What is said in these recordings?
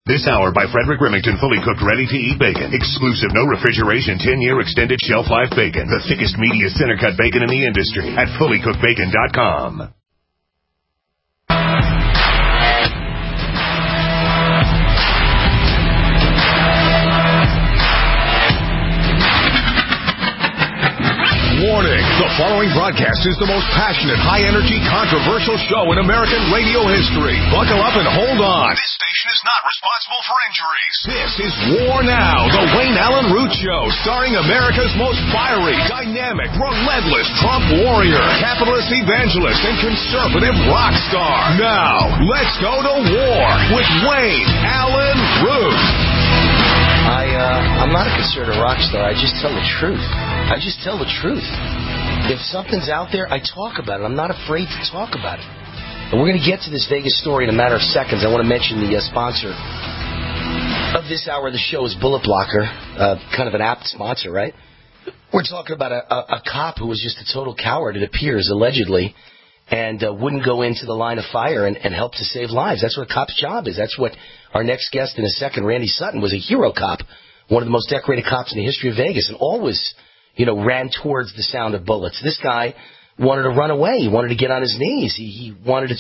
This hour by Frederick Remington, fully cooked, ready-to-eat bacon. Exclusive, no refrigeration, 10-year extended shelf life bacon. The thickest, meatiest center-cut bacon in the industry at fullycookedbacon.com. Warning, the following broadcast is the most passionate, high-energy, controversial show in American radio history. Buckle up and hold on. This station is not responsible for injuries. This is War Now, the Wayne Allen Root Show, starring America's most fiery, dynamic, relentless Trump warrior, capitalist evangelist, and conservative rock star. Now, let's go to war with Wayne Allen Root. I'm not a conservative rock star. I just tell the truth. I just tell the truth. If something's out there, I talk about it. I'm not afraid to talk about it. And we're going to get to this Vegas story in a matter of seconds. I want to mention the sponsor of this hour of the show is Bullet Blocker, kind of an apt sponsor, right? We're talking about a cop who was just a total coward, it appears, allegedly, and wouldn't go into the line of fire and help to save lives. That's what a cop's job is. That's what our next guest in a second, Randy Sutton, was a hero cop, one of the most decorated cops in the history of Vegas, and always, ran towards the sound of bullets. This guy wanted to run away. He wanted to get on his knees. He wanted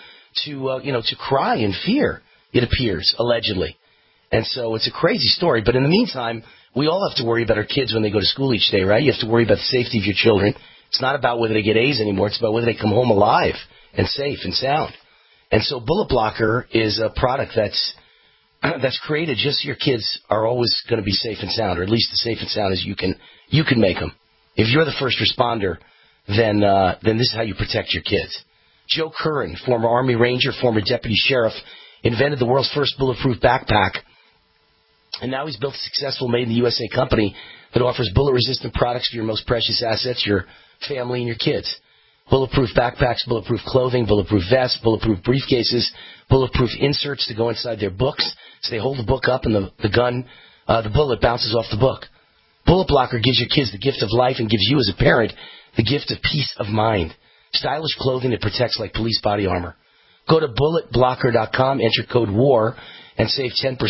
to cry in fear, it appears, allegedly. And so it's a crazy story. But in the meantime, we all have to worry about our kids when they go to school each day, right? You have to worry about the safety of your children. It's not about whether they get A's anymore. It's about whether they come home alive and safe and sound. And so Bullet Blocker is a product that's created just so your kids are always going to be safe and sound, or at least as safe and sound as you can make them. If you're the first responder, then this is how you protect your kids. Joe Curran, former Army Ranger, former deputy sheriff, invented the world's first bulletproof backpack, and now he's built a successful made-in-the-USA company that offers bullet-resistant products for your most precious assets, your family and your kids. Bulletproof backpacks, bulletproof clothing, bulletproof vests, bulletproof briefcases, bulletproof inserts to go inside their books, so they hold the book up and the bullet bounces off the book. Bullet Blocker gives your kids the gift of life and gives you as a parent the gift of peace of mind. Stylish clothing that protects like police body armor. Go to bulletblocker.com, enter code WAR, and save 10%.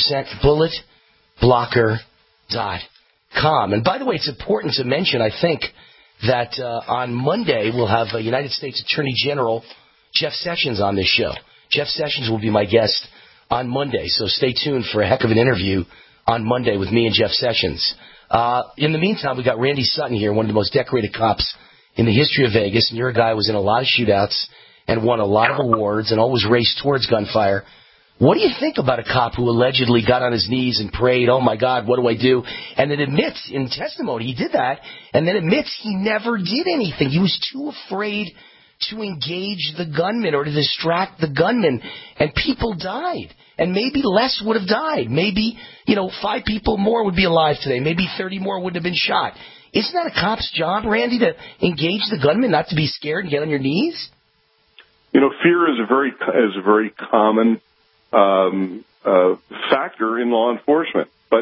Bulletblocker.com. And by the way, it's important to mention, I think, that on Monday we'll have United States Attorney General Jeff Sessions on this show. Jeff Sessions will be my guest on Monday, so stay tuned for a heck of an interview on Monday with me and Jeff Sessions. In the meantime, we got Randy Sutton here, one of the most decorated cops in the history of Vegas, and you're a guy who was in a lot of shootouts and won a lot of awards and always raced towards gunfire. What do you think about a cop who allegedly got on his knees and prayed, oh, my God, what do I do? And then admits in testimony he did that, and then admits he never did anything. He was too afraid to engage the gunman or to distract the gunman, and people died. And maybe less would have died. Maybe, 5 people more would be alive today. Maybe 30 more wouldn't have been shot. Isn't that a cop's job, Randy, to engage the gunman, not to be scared and get on your knees? Fear is a very common factor in law enforcement. But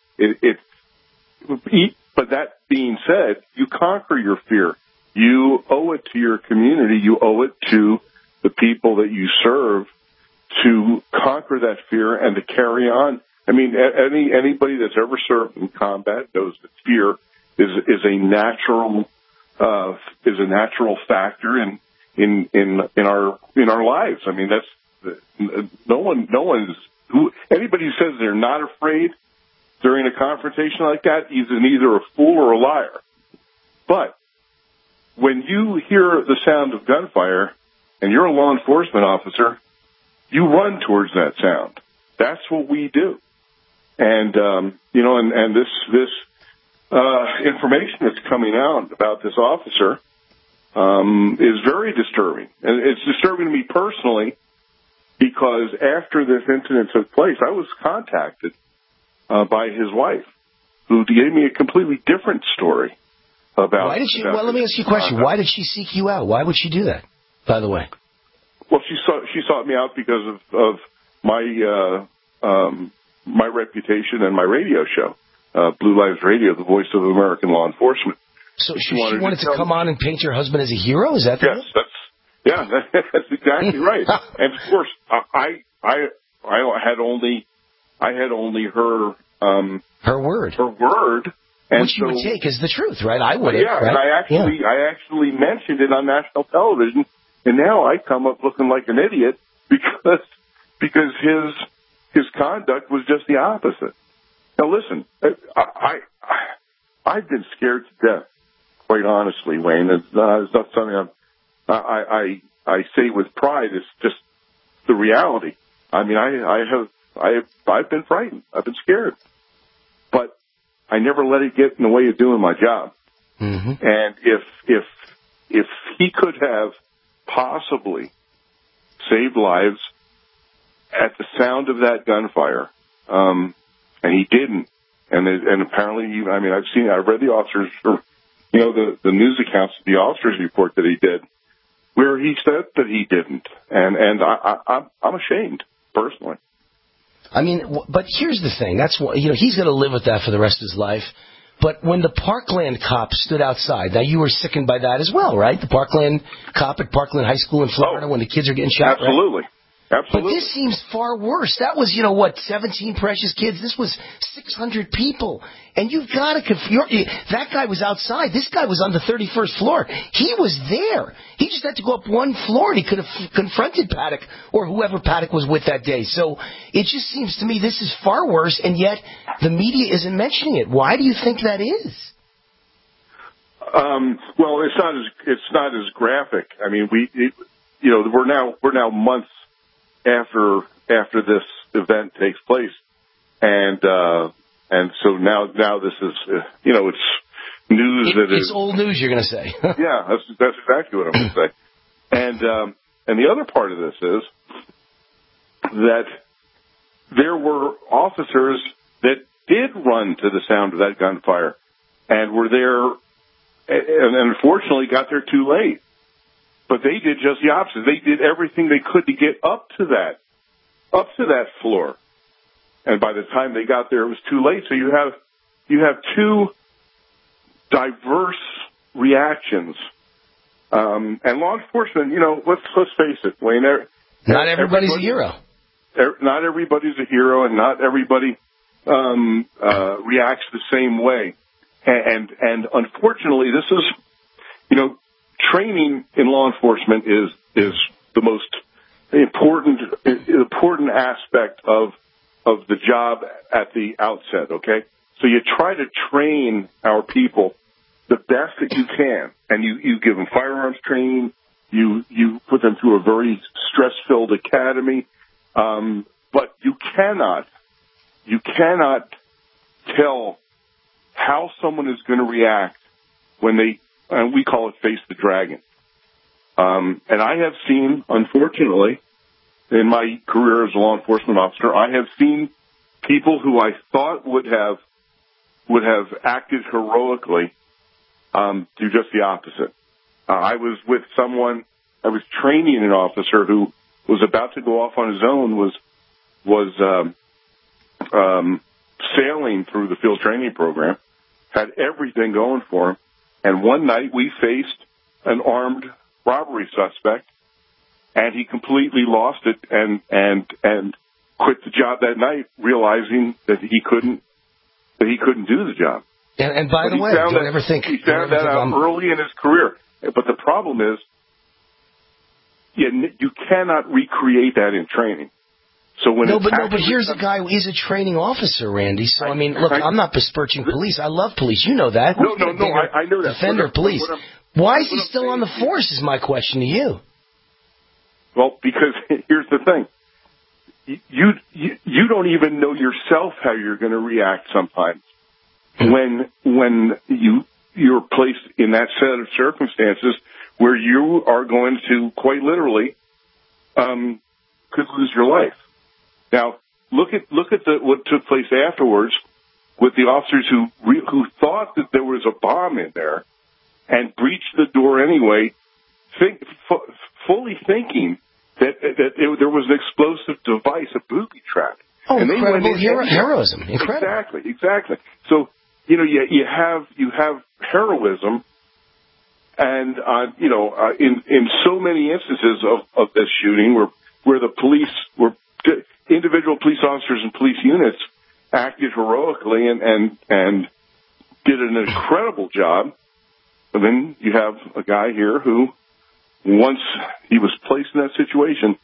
but that being said, you conquer your fear. You owe it to your community. You owe it to the people that you serve to conquer that fear and to carry on. I mean, anybody that's ever served in combat knows that fear is a natural factor in our lives. I mean, that's anybody who says they're not afraid during a confrontation like that is either a fool or a liar. But when you hear the sound of gunfire and you're a law enforcement officer, you run towards that sound. That's what we do. And, and this information that's coming out about this officer, is very disturbing. And it's disturbing to me personally because after this incident took place, I was contacted, by his wife, who gave me a completely different story about. Why did she? Well, let me ask you a question. Why did she seek you out? Why would she do that? By the way. Well, she sought me out because of my my reputation and my radio show, Blue Lives Radio, the voice of American law enforcement. So she wanted to come on and paint your husband as a hero? Is that that's exactly right. And of course, I had only I had only her word. Her word. And which you would take as the truth, right? I would. Yeah, right? And I actually mentioned it on national television, and now I come up looking like an idiot because his conduct was just the opposite. Now listen, I've been scared to death, quite honestly, Wayne. It's not something I say with pride. It's just the reality. I mean, I've been frightened. I've been scared, but I never let it get in the way of doing my job. Mm-hmm. And if he could have possibly saved lives at the sound of that gunfire, and he didn't, and apparently, I've read the officers, the news accounts of the officers report that he did, where he said that he didn't, and I'm ashamed personally. I mean, but here's the thing. That's what, he's going to live with that for the rest of his life. But when the Parkland cop stood outside, now you were sickened by that as well, right? The Parkland cop at Parkland High School in Florida when the kids are getting shot. Absolutely. Right? Absolutely. But this seems far worse. That was, 17 precious kids. This was 600 people. And you've got to that guy was outside. This guy was on the 31st floor. He was there. He just had to go up one floor, and he could have confronted Paddock or whoever Paddock was with that day. So it just seems to me this is far worse, and yet the media isn't mentioning it. Why do you think that is? Well, it's not as graphic. I mean, we're now months after this event takes place, and so now this is it's news it's old news. You're going to say, yeah, that's exactly what I'm going to say, and the other part of this is that there were officers that did run to the sound of that gunfire and were there, and unfortunately got there too late. But they did just the opposite. They did everything they could to get up to that floor. And by the time they got there, it was too late. So you have two diverse reactions. And law enforcement, let's face it, Wayne. Not everybody's a hero. Not everybody's a hero, and not everybody reacts the same way. And unfortunately, this is, training in law enforcement is the most important aspect of the job at the outset. Okay, so you try to train our people the best that you can, and you give them firearms training. You put them through a very stress-filled academy, but you cannot tell how someone is going to react when they, and we call it face the dragon. And I have seen, unfortunately, in my career as a law enforcement officer, I have seen people who I thought would have acted heroically do just the opposite. I was with someone, I was training an officer who was about to go off on his own, was sailing through the field training program, had everything going for him. And one night we faced an armed robbery suspect, and he completely lost it and quit the job that night, realizing that he couldn't do the job. And by the way, don't ever think he found that out early in his career. But the problem is, you cannot recreate that in training. So but here's a guy who is a training officer, Randy. So I mean, look, I'm not besmirching police. I love police. You know that. No, I know that. Defender of police. Why is he still on the force? Is my question to you. Well, because here's the thing: you don't even know yourself how you're going to react sometimes when you're placed in that set of circumstances where you are going to quite literally could lose your life. Now, look at what took place afterwards with the officers who thought that there was a bomb in there and breached the door anyway, fully thinking that there was an explosive device, a booby trap. Oh, and incredible heroism! Incredible. Exactly. So you have heroism, and in so many instances of this shooting where the police were individual police officers and police units acted heroically and did an incredible job. And then you have a guy here who, once he was placed in that situation,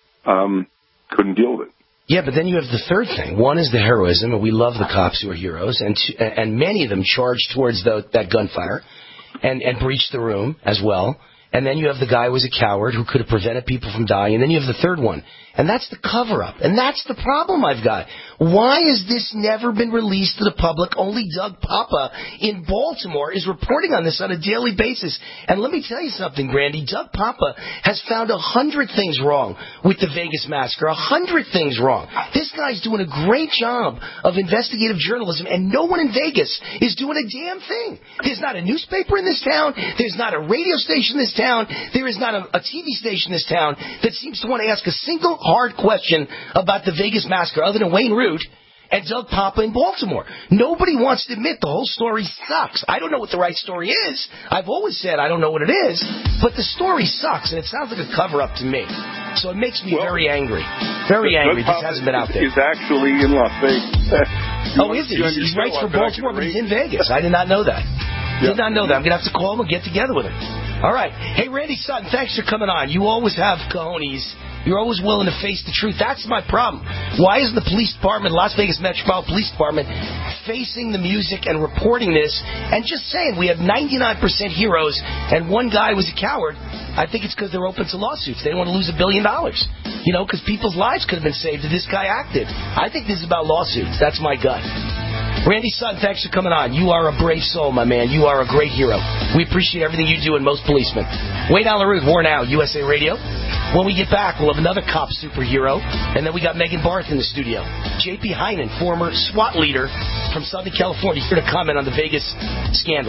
couldn't deal with it. Yeah, but then you have the third thing. One is the heroism, and we love the cops who are heroes, and many of them charged towards that gunfire and breached the room as well. And then you have the guy who was a coward who could have prevented people from dying. And then you have the third one. And that's the cover-up. And that's the problem I've got. Why has this never been released to the public? Only Doug Papa in Baltimore is reporting on this on a daily basis. And let me tell you something, Brandy. Doug Papa has found 100 things wrong with the Vegas massacre. 100 things wrong. This guy's doing a great job of investigative journalism, and no one in Vegas is doing a damn thing. There's not a newspaper in this town. There's not a radio station in this town. There is not a TV station in this town that seems to want to ask a single hard question about the Vegas massacre other than Wayne Root and Doug Papa in Baltimore. Nobody wants to admit the whole story sucks. I don't know what the right story is. I've always said I don't know what it is, but the story sucks, and it sounds like a cover-up to me. So it makes me very angry. Very angry. This hasn't been out there. He's actually in Las Vegas. Oh, is he? He writes for Baltimore, but he's in Vegas. I did not know that. Did not know that. I'm going to have to call him and get together with him. All right. Hey, Randy Sutton, thanks for coming on. You always have cojones. You're always willing to face the truth. That's my problem. Why isn't the police department, Las Vegas Metropolitan Police Department, facing the music and reporting this and just saying we have 99% heroes and one guy was a coward? I think it's because they're open to lawsuits. They don't want to lose $1 billion. You know, because people's lives could have been saved if this guy acted. I think this is about lawsuits. That's my gut. Randy Sutton, thanks for coming on. You are a brave soul, my man. You are a great hero. We appreciate everything you do and most policemen. Wayne Allyn Root, War Now, USA Radio. When we get back, we'll have another cop superhero. And then we got Megan Barth in the studio. J.P. Heinen, former SWAT leader from Southern California, here to comment on the Vegas scandal.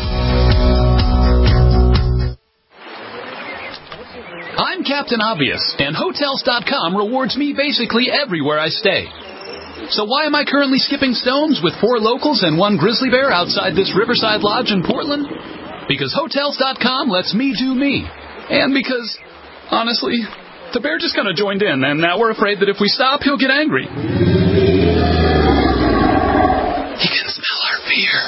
I'm Captain Obvious, and Hotels.com rewards me basically everywhere I stay. So why am I currently skipping stones with 4 locals and 1 grizzly bear outside this Riverside Lodge in Portland? Because Hotels.com lets me do me. And because, honestly, the bear just kind of joined in, and now we're afraid that if we stop, he'll get angry. He can smell our fear.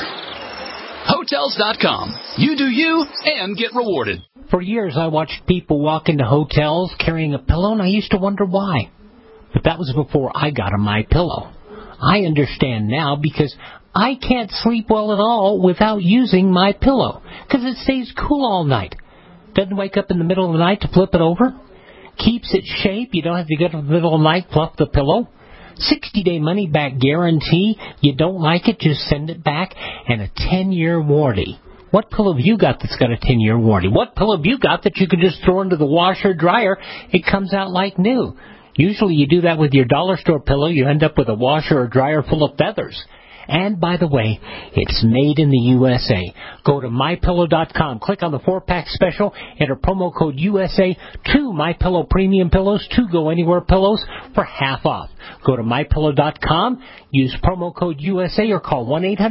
Hotels.com. You do you and get rewarded. For years, I watched people walk into hotels carrying a pillow, and I used to wonder why. But that was before I got a MyPillow. I understand now because I can't sleep well at all without using MyPillow because it stays cool all night. Doesn't wake up in the middle of the night to flip it over. Keeps its shape. You don't have to get in the middle of the night, fluff the pillow. 60-day money-back guarantee. You don't like it, just send it back. And a 10-year warranty. What pillow have you got that's got a 10-year warranty? What pillow have you got that you can just throw into the washer dryer? It comes out like new. Usually you do that with your dollar store pillow. You end up with a washer or dryer full of feathers. And, by the way, it's made in the USA. Go to MyPillow.com. Click on the 4-pack special. Enter promo code USA. 2 MyPillow premium pillows. 2 Go Anywhere pillows for half off. Go to MyPillow.com. Use promo code USA or call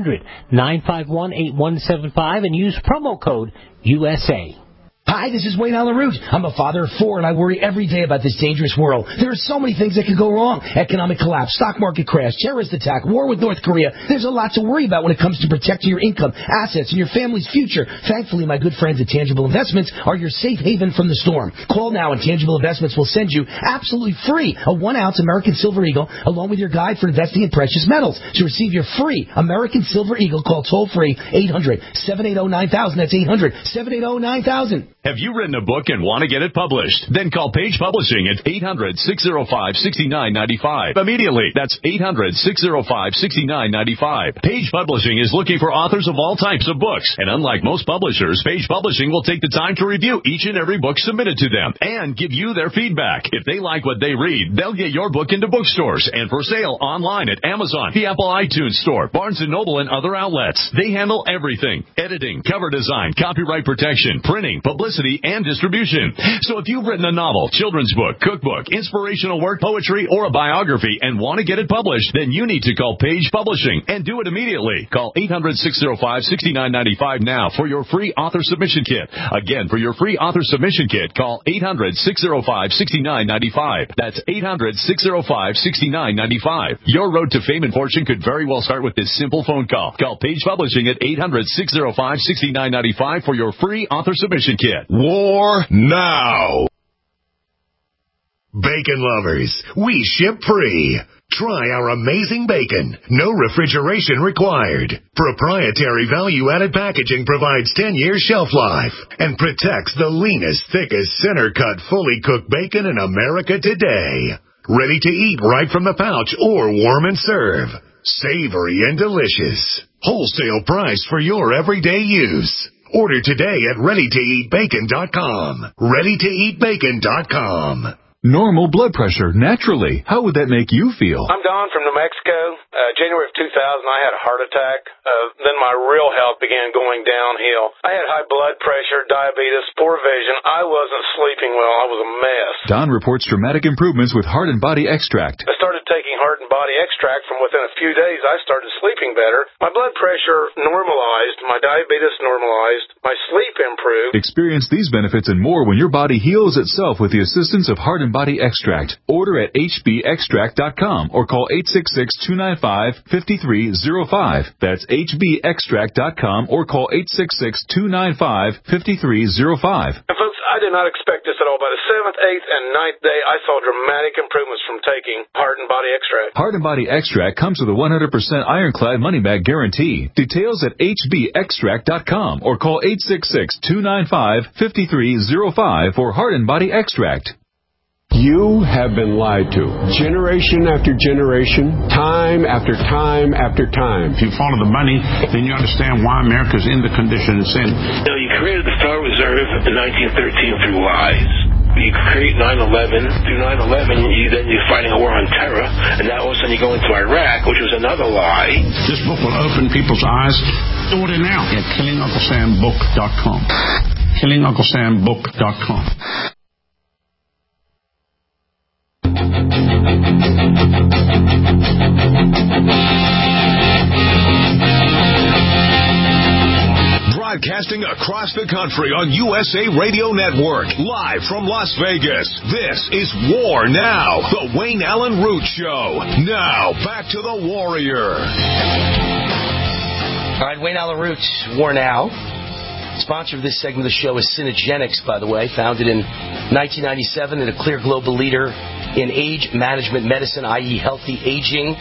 1-800-951-8175 and use promo code USA. Hi, this is Wayne Allyn Root. I'm a father of 4, and I worry every day about this dangerous world. There are so many things that can go wrong. Economic collapse, stock market crash, terrorist attack, war with North Korea. There's a lot to worry about when it comes to protecting your income, assets, and your family's future. Thankfully, my good friends at Tangible Investments are your safe haven from the storm. Call now, and Tangible Investments will send you absolutely free a 1-ounce American Silver Eagle along with your guide for investing in precious metals. To receive your free American Silver Eagle, call toll-free 800-780-9000. That's 800-780-9000. Have you written a book and want to get it published? Then call Page Publishing at 800-605-6995. Immediately. That's 800-605-6995. Page Publishing is looking for authors of all types of books. And unlike most publishers, Page Publishing will take the time to review each and every book submitted to them and give you their feedback. If they like what they read, they'll get your book into bookstores and for sale online at Amazon, the Apple iTunes Store, Barnes & Noble, and other outlets. They handle everything: editing, cover design, copyright protection, printing, publicity, publicity and distribution. So if you've written a novel, children's book, cookbook, inspirational work, poetry, or a biography and want to get it published, then you need to call Page Publishing and do it immediately. Call 800-605-6995 now for your free author submission kit. Again, for your free author submission kit, call 800-605-6995. That's 800-605-6995. Your road to fame and fortune could very well start with this simple phone call. Call Page Publishing at 800-605-6995 for your free author submission kit. War now. Bacon lovers, we ship free. Try our amazing bacon. No refrigeration required. Proprietary value-added packaging provides 10 years shelf life and protects the leanest, thickest, center-cut, fully cooked bacon in America today. Ready to eat right from the pouch or warm and serve. Savory and delicious. Wholesale price for your everyday use. Order today at ReadyToEatBacon.com. ReadyToEatBacon.com. Normal blood pressure, naturally. How would that make you feel? I'm Don from New Mexico. January of 2000, I had a heart attack. Then my real health began going downhill. I had high blood pressure, diabetes, poor vision. I wasn't sleeping well. I was a mess. Don reports dramatic improvements with Heart and Body Extract. I started taking Heart and Body Extract. From within a few days, I started sleeping better. My blood pressure normalized. My diabetes normalized. My sleep improved. Experience these benefits and more when your body heals itself with the assistance of Heart and Body Extract. Order at hbextract.com or call 866-295-5305. That's hbextract.com or call 866-295-5305. And folks, I did not expect this at all. By the 7th, 8th, and 9th day, I saw dramatic improvements from taking Heart and Body Extract. Heart and Body Extract comes with a 100% ironclad money-back guarantee. Details at hbextract.com or call 866-295-5305 for Heart and Body Extract. You have been lied to. Generation after generation, time after time after time. If you follow the money, then you understand why America's in the condition it's in. You created the Federal Reserve in 1913 through lies. You create 9/11. Through 9/11, you're fighting a war on terror, and now all of a sudden you go into Iraq, which was another lie. This book will open people's eyes. Order now at KillingUncleSamBook.com. KillingUncleSamBook.com. Broadcasting across the country on USA Radio Network, live from Las Vegas. This is War Now, the Wayne Allen Root Show. Now, back to the Warrior. All right, Wayne Allen Root, War Now. Sponsor of this segment of the show is Synergenics, by the way, founded in 1997 and a clear global leader in age management medicine, i.e. healthy aging.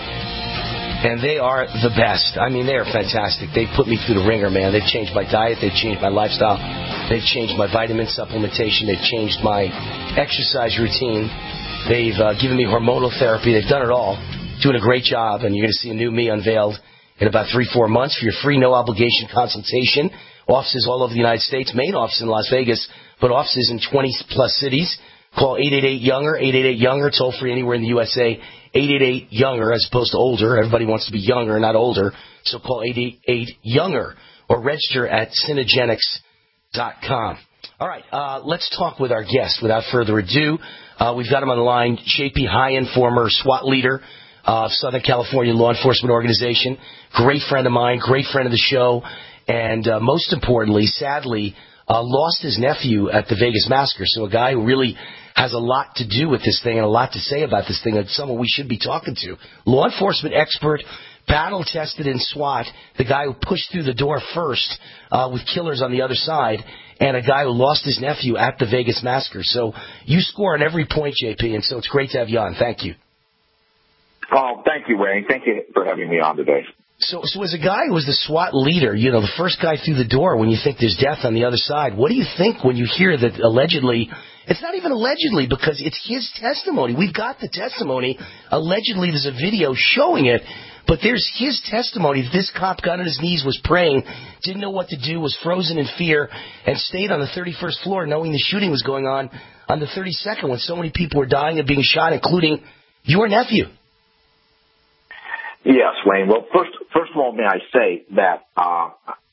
And they are the best. I mean, they are fantastic. They've put me through the ringer, man. They've changed my diet. They've changed my lifestyle. They've changed my vitamin supplementation. They've changed my exercise routine. They've given me hormonal therapy. They've done it all. Doing a great job. And you're going to see a new me unveiled in about 3-4 months for your free, no-obligation consultation. Offices all over the United States. Main office in Las Vegas, but offices in 20-plus cities. Call 888-YOUNGER, 888-YOUNGER, toll-free anywhere in the USA. 888-YOUNGER as opposed to older. Everybody wants to be younger, not older. So call 888-YOUNGER or register at Synergenics.com. All right, let's talk with our guest. Without further ado, we've got him on the line, J.P. Hyen, former SWAT leader of Southern California Law Enforcement Organization. Great friend of mine, great friend of the show, and most importantly, sadly, lost his nephew at the Vegas massacre. So a guy who really has a lot to do with this thing and a lot to say about this thing, and someone we should be talking to. Law enforcement expert, battle-tested in SWAT, the guy who pushed through the door first with killers on the other side, and a guy who lost his nephew at the Vegas massacre. So you score on every point, JP, and so it's great to have you on. Thank you. Oh, thank you, Wayne. Thank you for having me on today. So as a guy who was the SWAT leader, you know, the first guy through the door when you think there's death on the other side, what do you think when you hear that allegedly, it's not even allegedly because it's his testimony. We've got the testimony. Allegedly there's a video showing it, but there's his testimony that this cop got on his knees, was praying, didn't know what to do, was frozen in fear, and stayed on the 31st floor knowing the shooting was going on the 32nd when so many people were dying and being shot, including your nephew. Yes, Wayne. Well, first of all, may I say that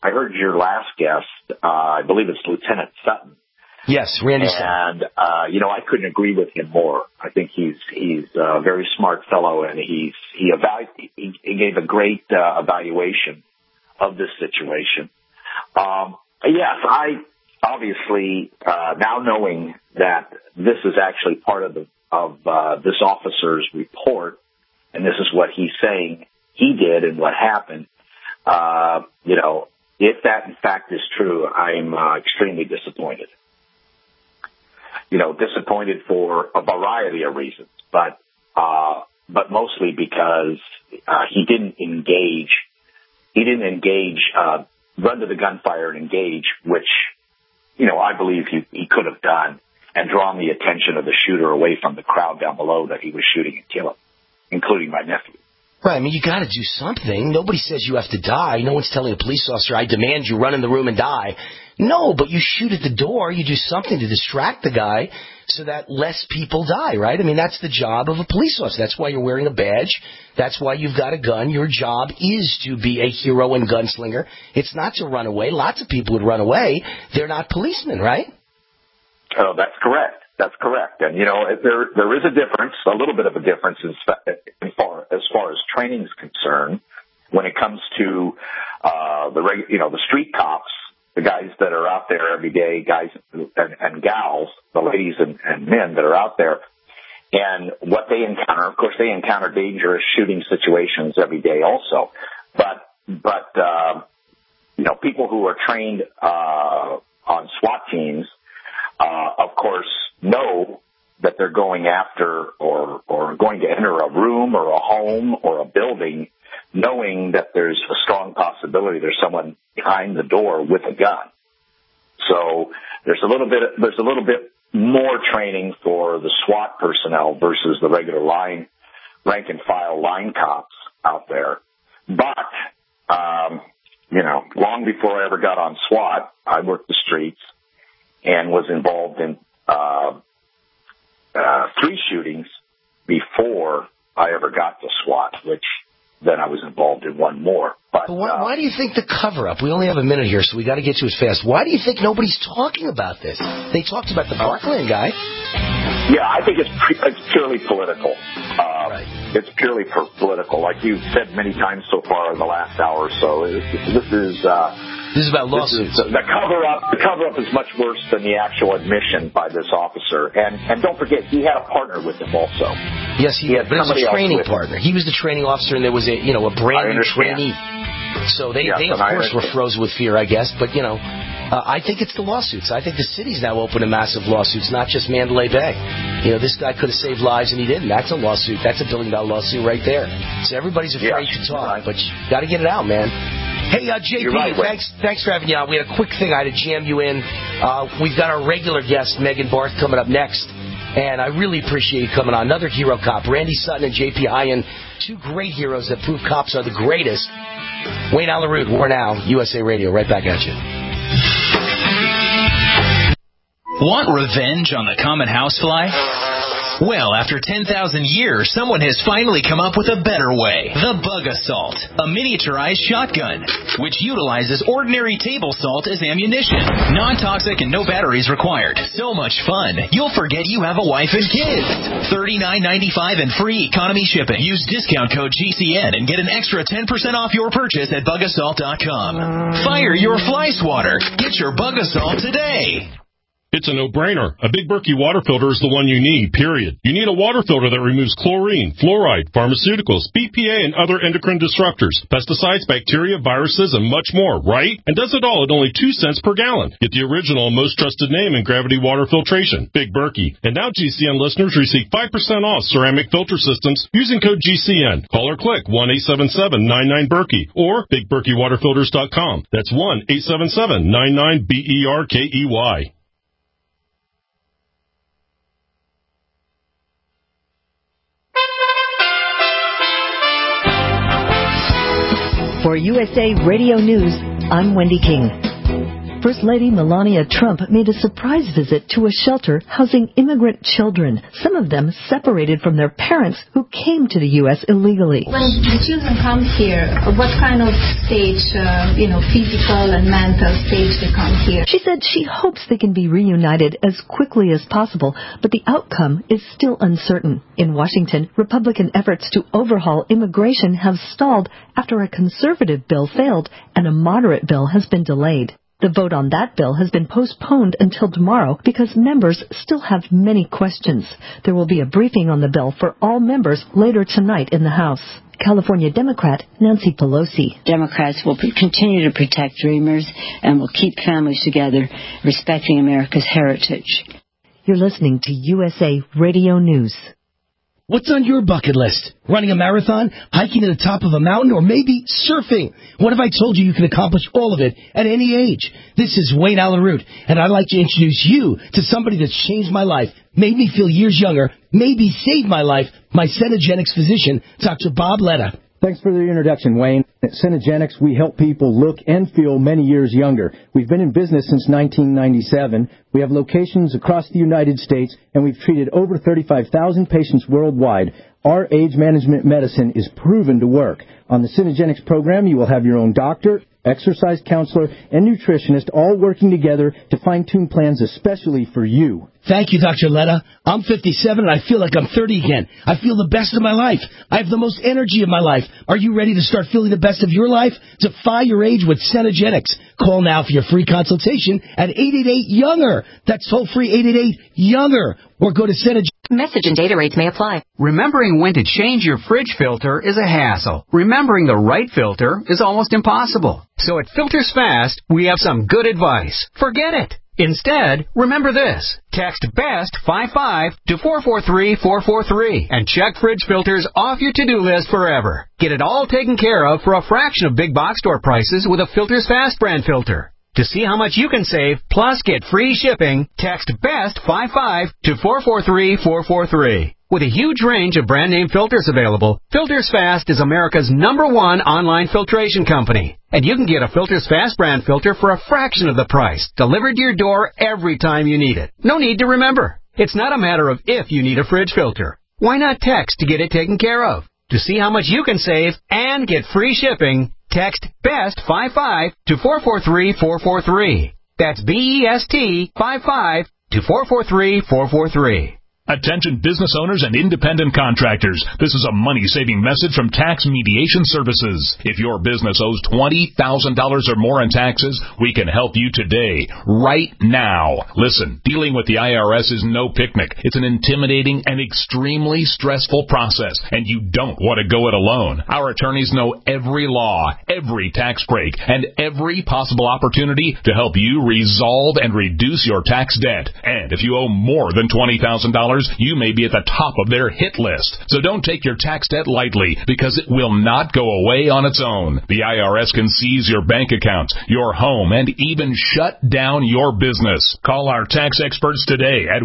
heard your last guest. I believe it's Lieutenant Sutton. Yes, Randy Sutton. And I couldn't agree with him more. I think he's a very smart fellow, and he gave a great evaluation of this situation. Yes, I obviously now knowing that this is actually part of this officer's report, and this is what he's saying he did and what happened. If that in fact is true, I'm extremely disappointed. Disappointed for a variety of reasons, but mostly because he didn't engage. He didn't engage, run to the gunfire and engage, which, I believe he could have done, and drawn the attention of the shooter away from the crowd down below that he was shooting and killing, including my nephew. Right, I mean, you got to do something. Nobody says you have to die. No one's telling a police officer, I demand you run in the room and die. No, but you shoot at the door. You do something to distract the guy so that less people die, right? I mean, that's the job of a police officer. That's why you're wearing a badge. That's why you've got a gun. Your job is to be a hero and gunslinger. It's not to run away. Lots of people would run away. They're not policemen, right? Oh, that's correct. That's correct. And, there is a difference, a little bit of a difference as far as training is concerned when it comes to the street cops, the guys that are out there every day, guys and gals, the ladies and men that are out there, and what they encounter. Of course, they encounter dangerous shooting situations every day also. But people who are trained on SWAT teams, of course, know that they're going after or going to enter a room or a home or a building, knowing that there's a strong possibility there's someone behind the door with a gun. So there's a little bit more training for the SWAT personnel versus the regular rank and file line cops out there. But long before I ever got on SWAT, I worked the streets and was involved in 3 shootings before I ever got to SWAT, which then I was involved in 1 more. But why do you think the cover-up? We only have a minute here, so we got to get to it fast. Why do you think nobody's talking about this? They talked about the Parkland guy. Yeah, I think it's purely political. Right. It's purely political, like you've said many times so far in the last hour or so. This is about lawsuits. The cover-up is much worse than the actual admission by this officer. And don't forget, he had a partner with him also. Yes, he had somebody a training partner. He was the training officer, and there was a brand new trainee. So they of course were frozen with fear, I guess. But I think it's the lawsuits. I think the city's now open to massive lawsuits, not just Mandalay Bay. This guy could have saved lives and he didn't. That's a lawsuit. That's $1 billion lawsuit right there. So everybody's afraid to talk, but you got to get it out, man. Hey, JP, right, thanks for having you on. We had a quick thing I had to jam you in. We've got our regular guest, Megan Barth, coming up next. And I really appreciate you coming on. Another hero cop, Randy Sutton and JP Hyen, 2 great heroes that prove cops are the greatest. Wayne Allyn Root, War Now, USA Radio. Right back at you. Want revenge on the common housefly? Well, after 10,000 years, someone has finally come up with a better way. The Bug Assault, a miniaturized shotgun, which utilizes ordinary table salt as ammunition. Non-toxic and no batteries required. So much fun, you'll forget you have a wife and kids. $39.95 and free economy shipping. Use discount code GCN and get an extra 10% off your purchase at bugassault.com. Fire your fly swatter. Get your Bug Assault today. It's a no-brainer. A Big Berkey water filter is the one you need, period. You need a water filter that removes chlorine, fluoride, pharmaceuticals, BPA, and other endocrine disruptors, pesticides, bacteria, viruses, and much more, right? And does it all at only 2 cents per gallon. Get the original and most trusted name in gravity water filtration, Big Berkey. And now GCN listeners receive 5% off ceramic filter systems using code GCN. Call or click 1-877-99-BERKEY or BigBerkeyWaterFilters.com. That's 1-877-99-BERKEY. For USA Radio News, I'm Wendy King. First Lady Melania Trump made a surprise visit to a shelter housing immigrant children, some of them separated from their parents who came to the U.S. illegally. When the children come here, what kind of stage, physical and mental stage they come here? She said she hopes they can be reunited as quickly as possible, but the outcome is still uncertain. In Washington, Republican efforts to overhaul immigration have stalled after a conservative bill failed and a moderate bill has been delayed. The vote on that bill has been postponed until tomorrow because members still have many questions. There will be a briefing on the bill for all members later tonight in the House. California Democrat Nancy Pelosi. Democrats will continue to protect dreamers and will keep families together, respecting America's heritage. You're listening to USA Radio News. What's on your bucket list? Running a marathon, hiking to the top of a mountain, or maybe surfing? What if I told you you can accomplish all of it at any age? This is Wayne Allyn Root, and I'd like to introduce you to somebody that's changed my life, made me feel years younger, maybe saved my life, my Cenegenics physician, Dr. Bob Letta. Thanks for the introduction, Wayne. At Cenegenics, we help people look and feel many years younger. We've been in business since 1997. We have locations across the United States, and we've treated over 35,000 patients worldwide. Our age management medicine is proven to work. On the Cenegenics program, you will have your own doctor, exercise counselor, and nutritionist all working together to fine-tune plans especially for you. Thank you, Dr. Letta. I'm 57 and I feel like I'm 30 again. I feel the best of my life. I have the most energy of my life. Are you ready to start feeling the best of your life? Defy your age with Cenegenics. Call now for your free consultation at 888-YOUNGER. That's toll-free 888-YOUNGER. Or go to Cenegenics. Message and data rates may apply. Remembering when to change your fridge filter is a hassle. Remembering the right filter is almost impossible. So at Filters Fast, we have some good advice. Forget it. Instead, remember this. Text BEST 55 to 443-443 and check fridge filters off your to-do list forever. Get it all taken care of for a fraction of big box store prices with a Filters Fast brand filter. To see how much you can save, plus get free shipping, text BEST 55 to 443-443. With a huge range of brand name filters available, Filters Fast is America's #1 online filtration company. And you can get a Filters Fast brand filter for a fraction of the price, delivered to your door every time you need it. No need to remember. It's not a matter of if you need a fridge filter. Why not text to get it taken care of? To see how much you can save and get free shipping, text BEST 55 to 443-443. That's BEST 55 to 443-443. Attention business owners and independent contractors. This is a money-saving message from Tax Mediation Services. If your business owes $20,000 or more in taxes, we can help you today, right now. Listen, dealing with the IRS is no picnic. It's an intimidating and extremely stressful process, and you don't want to go it alone. Our attorneys know every law, every tax break, and every possible opportunity to help you resolve and reduce your tax debt. And if you owe more than $20,000, you may be at the top of their hit list. So don't take your tax debt lightly, because it will not go away on its own. The IRS can seize your bank accounts, your home, and even shut down your business. Call our tax experts today at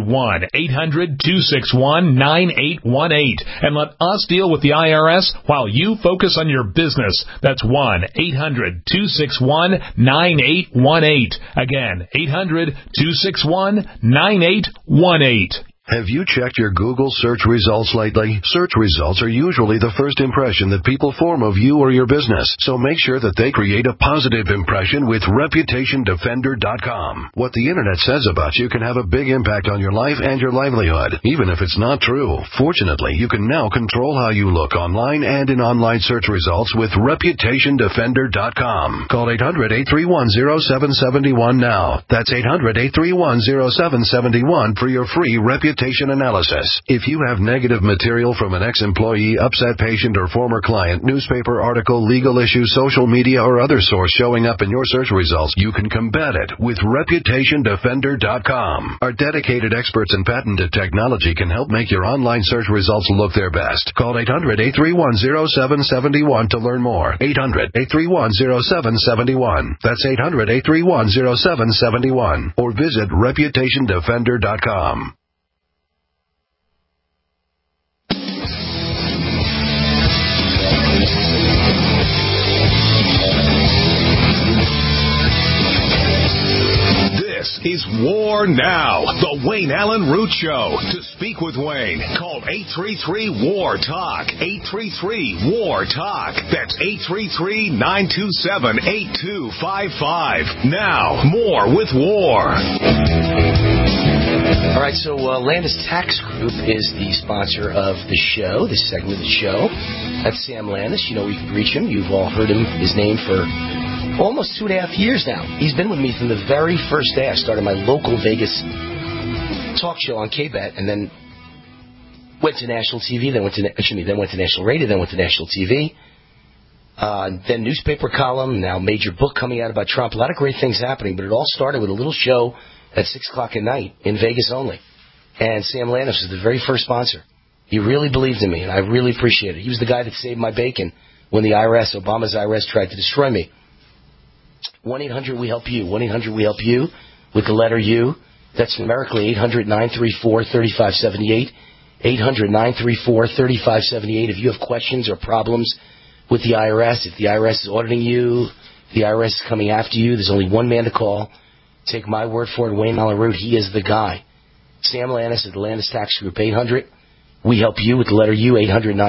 1-800-261-9818 and let us deal with the IRS while you focus on your business. That's 1-800-261-9818. Again, 800-261-9818. Have you checked your Google search results lately? Search results are usually the first impression that people form of you or your business, so make sure that they create a positive impression with ReputationDefender.com. What the Internet says about you can have a big impact on your life and your livelihood, even if it's not true. Fortunately, you can now control how you look online and in online search results with ReputationDefender.com. Call 800-831-0771 now. That's 800-831-0771 for your free reputation analysis. If you have negative material from an ex-employee, upset patient, or former client, newspaper article, legal issue, social media, or other source showing up in your search results, you can combat it with ReputationDefender.com. Our dedicated experts and patented technology can help make your online search results look their best. Call 800-831-0771 to learn more. 800-831-0771. That's 800-831-0771. Or visit ReputationDefender.com. is War Now, the Wayne Allen Root Show. To speak with Wayne, call 833-WAR-TALK. 833-WAR-TALK. That's 833-927-8255. Now, more with War. All right, so Landis Tax Group is the sponsor of the show, this segment of the show. That's Sam Landis. You know, you can reach him. You've all heard his name for almost 2.5 years now. He's been with me from the very first day I started my local Vegas talk show on K-Bet, and then went to national TV, then went to national radio, then went to national TV, then newspaper column, now major book coming out about Trump. A lot of great things happening, but it all started with a little show at 6 o'clock at night in Vegas only. And Sam Landis was the very first sponsor. He really believed in me, and I really appreciate it. He was the guy that saved my bacon when the IRS, Obama's IRS, tried to destroy me. 1-800-WE-HELP-YOU. 1-800-WE-HELP-YOU with the letter U. That's numerically 800-934-3578. 800-934-3578. If you have questions or problems with the IRS, if the IRS is auditing you, if the IRS is coming after you, there's only one man to call. Take my word for it, Wayne Allen Root. He is the guy. Sam Landis at the Landis Tax Group. 800-WE-HELP-YOU with the letter U.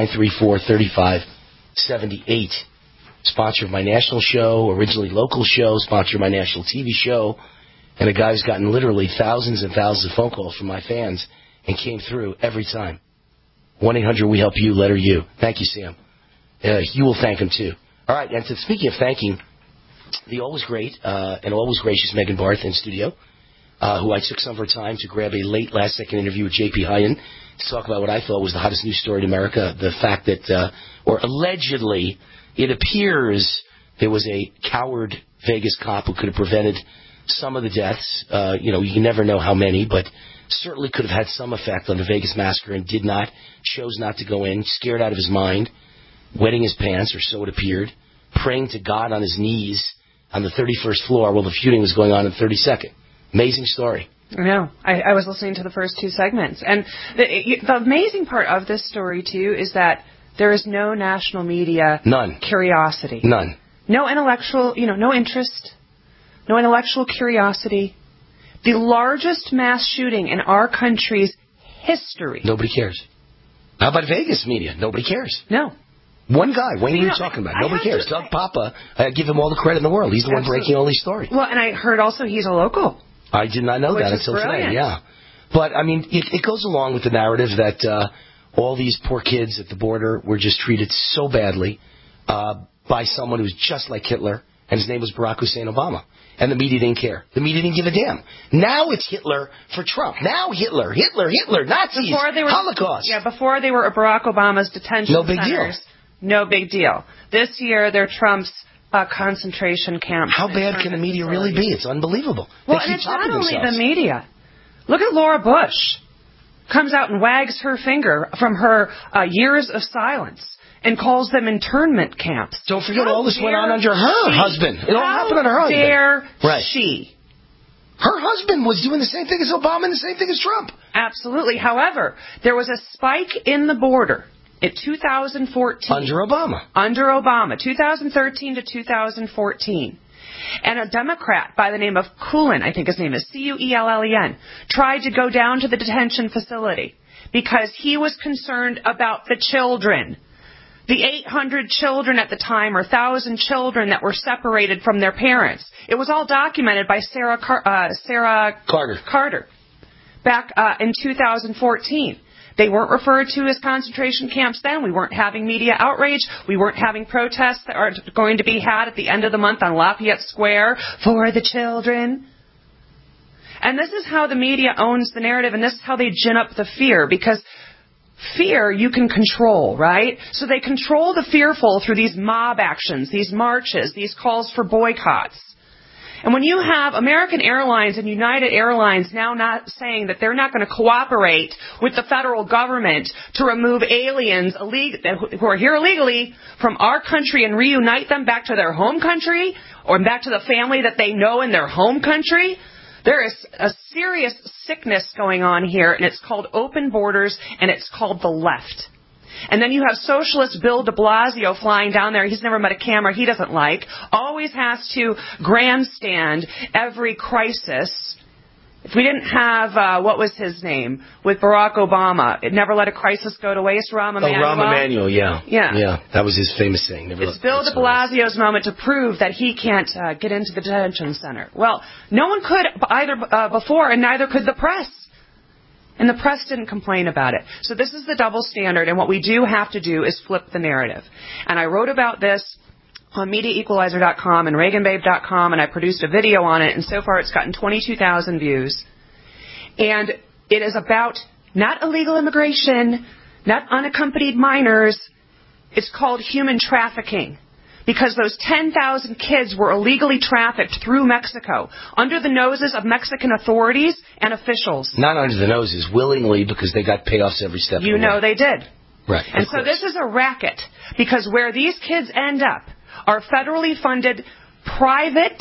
800-934-3578. Sponsor of my national show, originally local show, sponsor of my national TV show, and a guy who's gotten literally thousands and thousands of phone calls from my fans and came through every time. 1-800-WE-HELP-YOU, letter U. Thank you, Sam. You will thank him, too. All right, and speaking of thanking, the always great and always gracious Megan Barth in studio, who I took some of her time to grab a late last-second interview with J.P. Hyen to talk about what I thought was the hottest news story in America, the fact that, or allegedly, it appears there was a coward Vegas cop who could have prevented some of the deaths. You can never know how many, but certainly could have had some effect on the Vegas massacre and did not, chose not to go in, scared out of his mind, wetting his pants, or so it appeared, praying to God on his knees on the 31st floor while the feuding was going on in 32nd. Amazing story. I know. I was listening to the first two segments. And the amazing part of this story, too, is that there is no national media curiosity. None. No intellectual, no interest. No intellectual curiosity. The largest mass shooting in our country's history. Nobody cares. How about Vegas media? Nobody cares. No. One guy, Wayne, we were talking about. Nobody cares. Doug Papa, I give him all the credit in the world. He's the one breaking all these stories. Well, and I heard also he's a local. I did not know that until today, yeah. But, I mean, it goes along with the narrative that all these poor kids at the border were just treated so badly by someone who was just like Hitler, and his name was Barack Hussein Obama. And the media didn't care. The media didn't give a damn. Now it's Hitler for Trump. Now Hitler, Nazis, Holocaust. Yeah, before they were Barack Obama's detention centers. No big deal. No big deal. This year, they're Trump's concentration camps. How bad can the media really be? It's unbelievable. Well, and it's not only the media. Look at Laura Bush. Comes out and wags her finger from her years of silence and calls them internment camps. Don't forget all this went on under her husband. It all happened under her husband. How dare she? Her husband was doing the same thing as Obama and the same thing as Trump. Absolutely. However, there was a spike in the border in 2014. Under Obama. 2013 to 2014. And a Democrat by the name of Cullen, I think his name is Cuellen, tried to go down to the detention facility because he was concerned about the children. The 800 children at the time, or 1,000 children that were separated from their parents. It was all documented by Sarah Carter back in 2014. They weren't referred to as concentration camps then. We weren't having media outrage. We weren't having protests that are going to be had at the end of the month on Lafayette Square for the children. And this is how the media owns the narrative, and this is how they gin up the fear, because fear you can control, right? So they control the fearful through these mob actions, these marches, these calls for boycotts. And when you have American Airlines and United Airlines now not saying that they're not going to cooperate with the federal government to remove aliens who are here illegally from our country and reunite them back to their home country or back to the family that they know in their home country, there is a serious sickness going on here, and it's called open borders, and it's called the left. And then you have socialist Bill de Blasio flying down there. He's never met a camera he doesn't like. Always has to grandstand every crisis if we didn't have, what was his name, with Barack Obama, it never let a crisis go to waste, Rahm Emanuel. Oh, Rahm Emanuel, yeah. Yeah. That was his famous saying. It's Bill de Blasio's moment to prove that he can't get into the detention center. Well, no one could either before, and neither could the press. And the press didn't complain about it. So this is the double standard, and what we do have to do is flip the narrative. And I wrote about this on MediaEqualizer.com and ReaganBabe.com, and I produced a video on it, and so far it's gotten 22,000 views. And it is about not illegal immigration, not unaccompanied minors. It's called human trafficking, because those 10,000 kids were illegally trafficked through Mexico under the noses of Mexican authorities and officials. Not under the noses, willingly, because they got payoffs every step of the way. You know they did. Right. And so this is a racket, because where these kids end up are federally funded private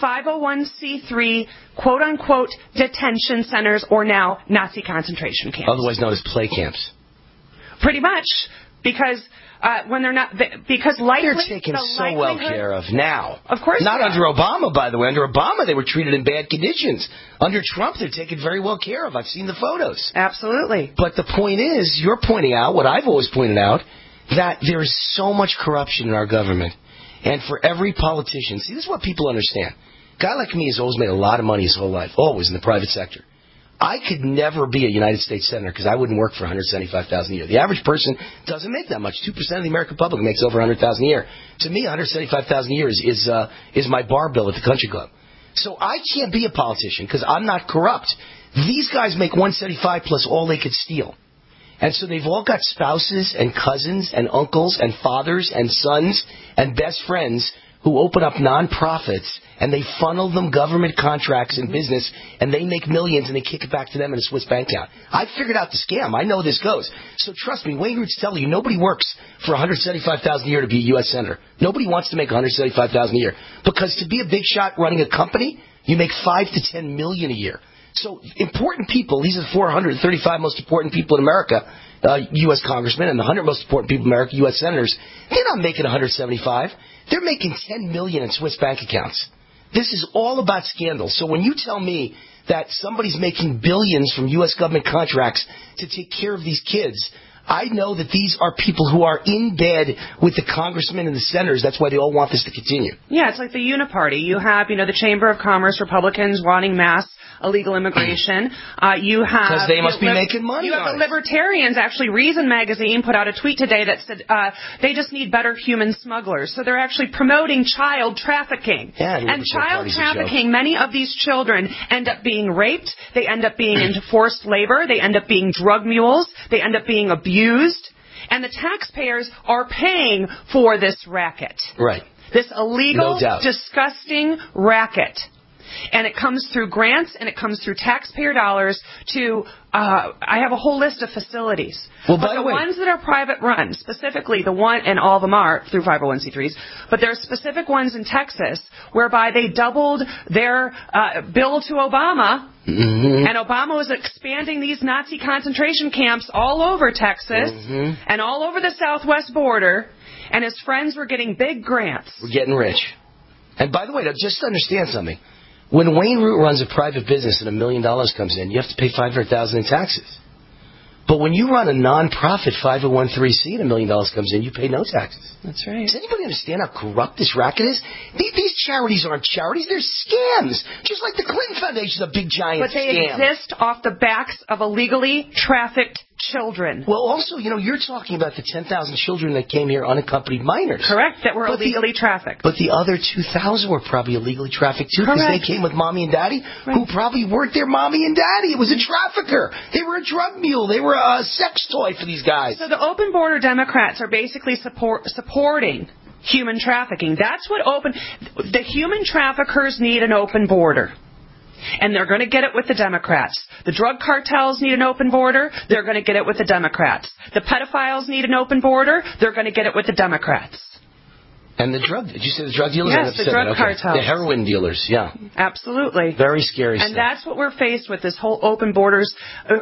501c3 quote-unquote detention centers, or now Nazi concentration camps. Otherwise known as play camps. Pretty much, because when they're not, because likely they're taken so well care of now. Of course, not under Obama, by the way. Under Obama, they were treated in bad conditions. Under Trump, they're taken very well care of. I've seen the photos. Absolutely. But the point is, you're pointing out what I've always pointed out, that there is so much corruption in our government. And for every politician, see, this is what people understand. A guy like me has always made a lot of money his whole life, always in the private sector. I could never be a United States Senator because I wouldn't work for $175,000 a year. The average person doesn't make that much. 2% of the American public makes over $100,000 a year. To me, $175,000 a year is my bar bill at the country club. So I can't be a politician because I'm not corrupt. These guys make $175,000 plus all they could steal. And so they've all got spouses and cousins and uncles and fathers and sons and best friends who open up nonprofits, and they funnel them government contracts in business, and they make millions, and they kick it back to them in a Swiss bank account. I figured out the scam. I know this goes. So trust me, Wayne Root's telling you, nobody works for $175,000 a year to be a U.S. Senator. Nobody wants to make $175,000 a year. Because to be a big shot running a company, you make $5 to $10 million a year. So important people, these are the 435 most important people in America, U.S. congressmen, and the 100 most important people in America, U.S. senators, they're not making $175. They're making $10 million in Swiss bank accounts. This is all about scandal. So when you tell me that somebody's making billions from U.S. government contracts to take care of these kids, I know that these are people who are in bed with the congressmen and the senators. That's why they all want this to continue. Yeah, it's like the Uniparty. You have, the Chamber of Commerce Republicans wanting mass illegal immigration. You have... Because they must be making money. You have the Libertarians. Actually, Reason Magazine put out a tweet today that said they just need better human smugglers. So they're actually promoting child trafficking. Yeah, and child trafficking, many of these children end up being raped. They end up being into forced labor. They end up being drug mules. They end up being abused. And the taxpayers are paying for this racket. Right. This illegal, no doubt, disgusting racket. And it comes through grants, and it comes through taxpayer dollars to, I have a whole list of facilities. Well, by the way, ones that are private run, specifically the one, and all of them are through 501c3s, but there are specific ones in Texas whereby they doubled their bill to Obama, and Obama was expanding these Nazi concentration camps all over Texas and all over the southwest border, and his friends were getting big grants. We're getting rich. And by the way, just understand something. When Wayne Root runs a private business and $1 million comes in, you have to pay $500,000 in taxes. But when you run a non-profit 501(c)(3) and $1 million comes in, you pay no taxes. That's right. Does anybody understand how corrupt this racket is? These charities aren't charities; they're scams. Just like the Clinton Foundation is a big giant scam. But they exist off the backs of illegally trafficked children. Well, also, you're talking about the 10,000 children that came here unaccompanied minors. Correct, that were illegally trafficked. But the other 2,000 were probably illegally trafficked, too, because they came with mommy and daddy, who probably weren't their mommy and daddy. It was a trafficker. They were a drug mule. They were a sex toy for these guys. So the open border Democrats are basically supporting human trafficking. That's what the human traffickers need an open border. And they're going to get it with the Democrats. The drug cartels need an open border. They're going to get it with the Democrats. The pedophiles need an open border. They're going to get it with the Democrats. And did you say the drug dealers? Yes, the drug cartels. The heroin dealers, yeah. Absolutely. Very scary stuff. And that's what we're faced with, this whole open borders,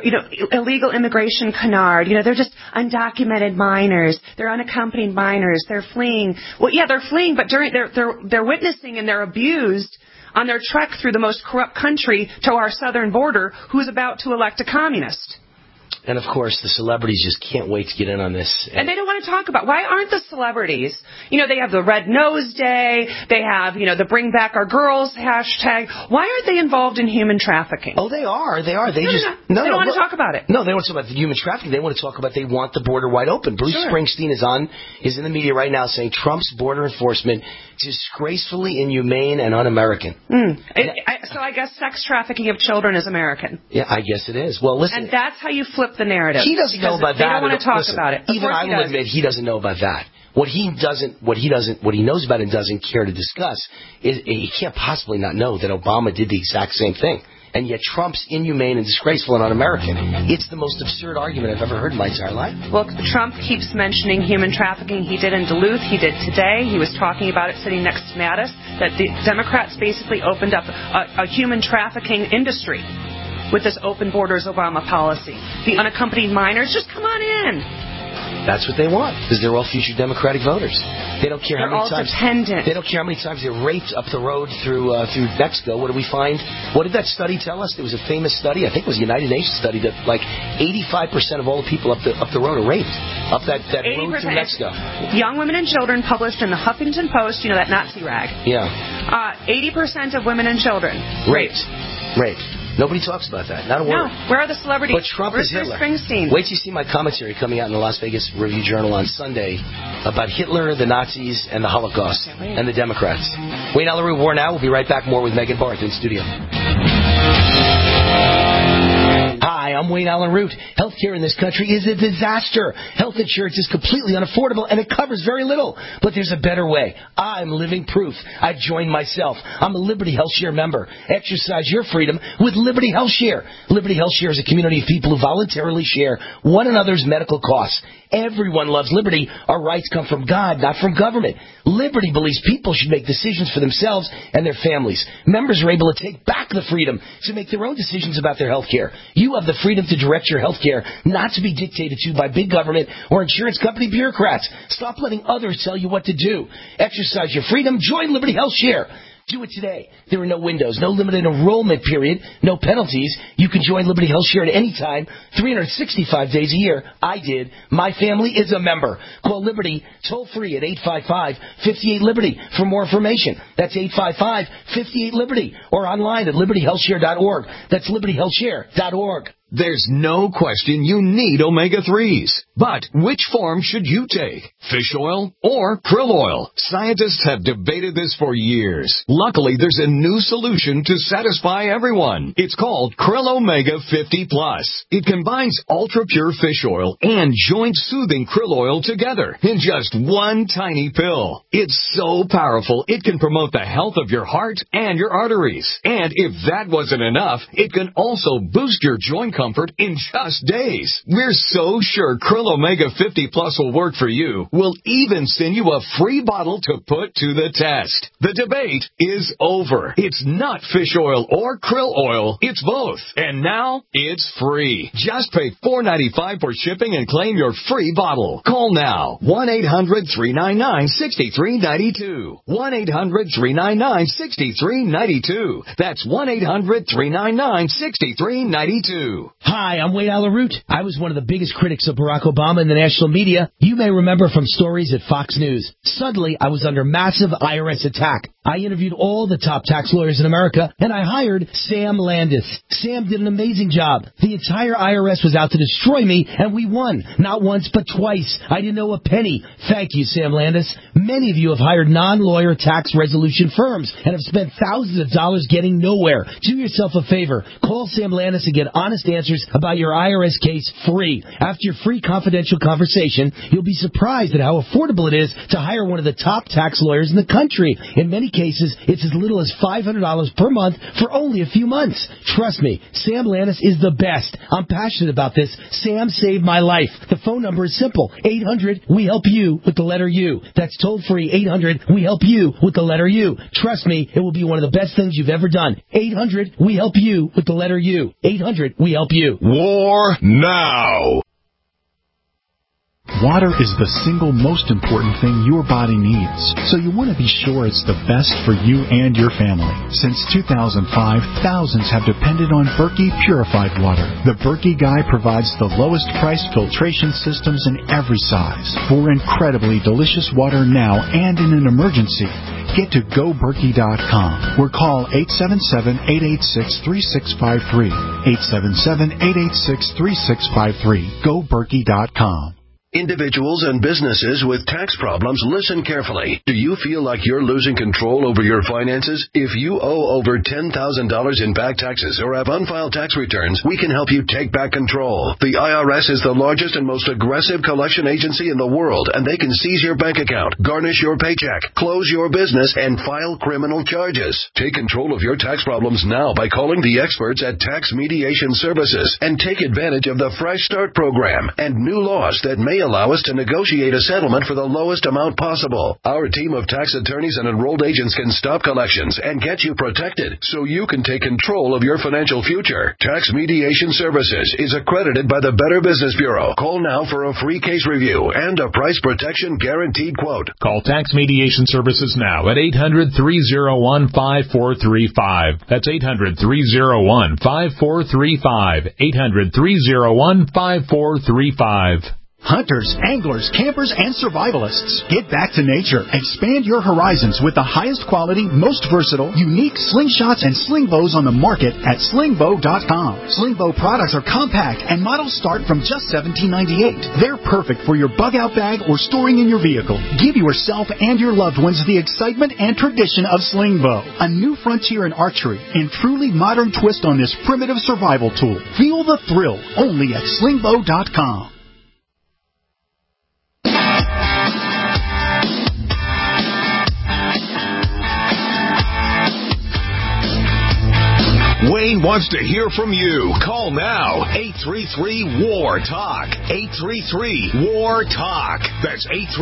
illegal immigration canard. They're just undocumented minors. They're unaccompanied minors. They're fleeing. Well, yeah, they're fleeing, but they're witnessing and they're abused on their trek through the most corrupt country to our southern border who's about to elect a communist. And, of course, the celebrities just can't wait to get in on this. And they don't want to talk about, why aren't the celebrities, they have the Red Nose Day, they have, the Bring Back Our Girls hashtag. Why aren't they involved in human trafficking? Oh, they are. They don't want to talk about it. No, they don't want to talk about the human trafficking. They want to talk about they want the border wide open. Bruce Springsteen is in the media right now saying Trump's border enforcement disgracefully inhumane and un-American. So I guess sex trafficking of children is American. Yeah, I guess it is. Well, listen. And that's how you flip the narrative. He doesn't know about that. They don't want to talk about it. Even I will admit he doesn't know about that. What he knows about and doesn't care to discuss is he can't possibly not know that Obama did the exact same thing. And yet Trump's inhumane and disgraceful and un-American. It's the most absurd argument I've ever heard in my entire life. Well, Trump keeps mentioning human trafficking. He did in Duluth. He did today. He was talking about it sitting next to Mattis, that the Democrats basically opened up a human trafficking industry with this open borders Obama policy. The unaccompanied minors, just come on in. That's what they want, because they're all future Democratic voters. They don't care how many times. Dependent. They don't care how many times they're raped up the road through Mexico. What do we find? What did that study tell us? It was a famous study. I think it was a United Nations study that like 85% of all the people up the road are raped up that road through Mexico. Young women and children, published in the Huffington Post. That Nazi rag. Yeah. 80% of women and children raped. Nobody talks about that. Not a word. No. Where are the celebrities? But Trump is Hitler. Springsteen. Wait till you see my commentary coming out in the Las Vegas Review-Journal on Sunday about Hitler, the Nazis, and the Holocaust, and the Democrats. Wayne Allyn Root, War Now. We'll be right back more with Megan Barth in studio. Hi, I'm Wayne Allyn Root. Healthcare in this country is a disaster. Health insurance is completely unaffordable, and it covers very little. But there's a better way. I'm living proof. I've joined myself. I'm a Liberty Health Share member. Exercise your freedom with Liberty Health Share. Liberty Health Share is a community of people who voluntarily share one another's medical costs. Everyone loves liberty. Our rights come from God, not from government. Liberty believes people should make decisions for themselves and their families. Members are able to take back the freedom to make their own decisions about their health care. You have the freedom to direct your health care, not to be dictated to by big government or insurance company bureaucrats. Stop letting others tell you what to do. Exercise your freedom. Join Liberty Health Share. Do it today. There are no windows, no limited enrollment period, no penalties. You can join Liberty Health Share at any time, 365 days a year. I did. My family is a member. Call Liberty toll-free at 855-58-LIBERTY for more information. That's 855-58-LIBERTY or online at libertyhealthshare.org. That's libertyhealthshare.org. There's no question you need omega-3s. But which form should you take? Fish oil or krill oil? Scientists have debated this for years. Luckily, there's a new solution to satisfy everyone. It's called Krill Omega 50 Plus. It combines ultra-pure fish oil and joint-soothing krill oil together in just one tiny pill. It's so powerful, it can promote the health of your heart and your arteries. And if that wasn't enough, it can also boost your joint comfort in just days. We're so sure Krill Omega 50 Plus will work for you. We'll even send you a free bottle to put to the test. The debate is over. It's not fish oil or krill oil. It's both. And now it's free. Just pay $4.95 for shipping and claim your free bottle. Call now. 1-800-399-6392. 1-800-399-6392. That's 1-800-399-6392. Hi, I'm Wayne Allyn Root. I was one of the biggest critics of Barack Obama in the national media. You may remember from stories at Fox News. Suddenly, I was under massive IRS attack. I interviewed all the top tax lawyers in America, and I hired Sam Landis. Sam did an amazing job. The entire IRS was out to destroy me, and we won. Not once, but twice. I didn't owe a penny. Thank you, Sam Landis. Many of you have hired non-lawyer tax resolution firms and have spent thousands of dollars getting nowhere. Do yourself a favor. Call Sam Landis and get honest answers about your IRS case free. After your free confidential conversation, you'll be surprised at how affordable it is to hire one of the top tax lawyers in the country. In many cases, it's as little as $500 per month for only a few months. Trust me, Sam Landis is the best. I'm passionate about this. Sam saved my life. The phone number is simple. 800-WE-HELP-YOU with the letter U. That's toll free. 800-WE-HELP-YOU with the letter U. Trust me, it will be one of the best things you've ever done. 800-WE-HELP-YOU with the letter U. 800-WE-HELP-YOU. War now. Water is the single most important thing your body needs, so you want to be sure it's the best for you and your family. Since 2005, thousands have depended on Berkey purified water. The Berkey Guy provides the lowest price filtration systems in every size for incredibly delicious water now and in an emergency. Get to GoBerkey.com or call 877-886-3653. 877-886-3653. GoBerkey.com. Individuals and businesses with tax problems, listen carefully. Do you feel like you're losing control over your finances? If you owe over $10,000 in back taxes or have unfiled tax returns, we can help you take back control. The IRS is the largest and most aggressive collection agency in the world, and they can seize your bank account, garnish your paycheck, close your business, and file criminal charges. Take control of your tax problems now by calling the experts at Tax Mediation Services and take advantage of the Fresh Start program and new laws that may allow us to negotiate a settlement for the lowest amount possible. Our team of tax attorneys and enrolled agents can stop collections and get you protected so you can take control of your financial future. Tax Mediation Services is accredited by the Better Business Bureau. Call now for a free case review and a price protection guaranteed quote. Call Tax Mediation Services now at 800-301-5435. That's 800-301-5435. 800-301-5435. Hunters, anglers, campers, and survivalists. Get back to nature. Expand your horizons with the highest quality, most versatile, unique slingshots and sling bows on the market at slingbow.com. Slingbow products are compact and models start from just $17.98. They're perfect for your bug-out bag or storing in your vehicle. Give yourself and your loved ones the excitement and tradition of Slingbow, a new frontier in archery and truly modern twist on this primitive survival tool. Feel the thrill only at slingbow.com. Wayne wants to hear from you. Call now. 833-WAR-TALK. 833-WAR-TALK. That's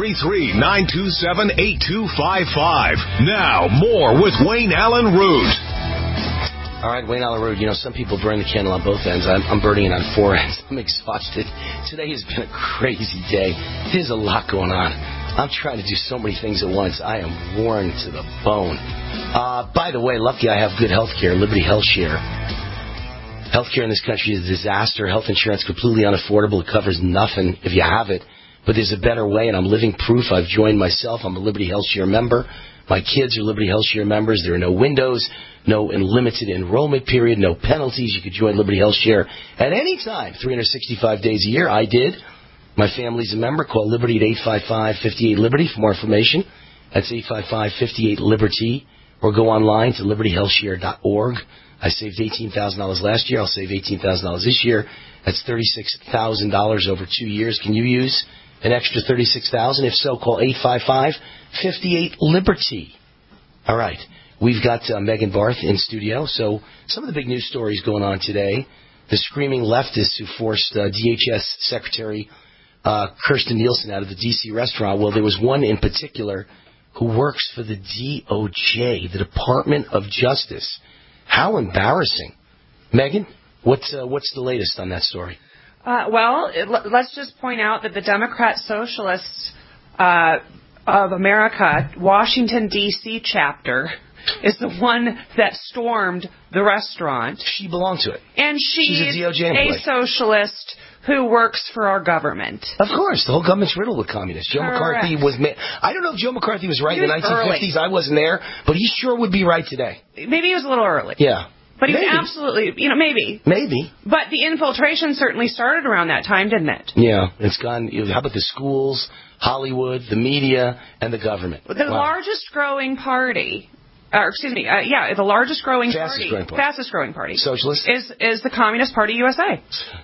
833-927-8255. Now, more with Wayne Allen Root. All right, Wayne Allen Root. You know, some people burn the candle on both ends. I'm burning it on four ends. I'm exhausted. Today has been a crazy day. There's a lot going on. I'm trying to do so many things at once. I am worn to the bone. By the way, lucky I have good health care, Liberty Health Share. Health care in this country is a disaster. Health insurance completely unaffordable. It covers nothing if you have it. But there's a better way, and I'm living proof. I've joined myself. I'm a Liberty Health Share member. My kids are Liberty Health Share members. There are no windows, no unlimited enrollment period, no penalties. You could join Liberty Health Share at any time, 365 days a year. I did. My family's a member. Call Liberty at 855-58-LIBERTY for more information. That's 855-58-LIBERTY. Or go online to libertyhealthshare.org. I saved $18,000 last year. I'll save $18,000 this year. That's $36,000 over 2 years. Can you use an extra $36,000? If so, call 855-58-LIBERTY. All right. We've got Megan Barth in studio. So some of the big news stories going on today. The screaming leftists who forced DHS Secretary Kirstjen Nielsen out of the D.C. restaurant. Well, there was one in particular who works for the DOJ, the Department of Justice. How embarrassing. Megan, what's the latest on that story? Let's just point out that the Democrat Socialists of America, Washington, D.C. chapter, is the one that stormed the restaurant. She belonged to it. And she's a DOJ employee. A socialist who works for our government. Of course. The whole government's riddled with communists. Joe McCarthy was... I don't know if Joe McCarthy was right in the 1950s. I wasn't there. But he sure would be right today. Maybe he was a little early. Yeah. But he was absolutely... maybe. Maybe. But the infiltration certainly started around that time, didn't it? Yeah. It's gone... How about the schools, Hollywood, the media, and the government? The largest growing party... the largest growing party, fastest growing party, socialist, is the Communist Party USA.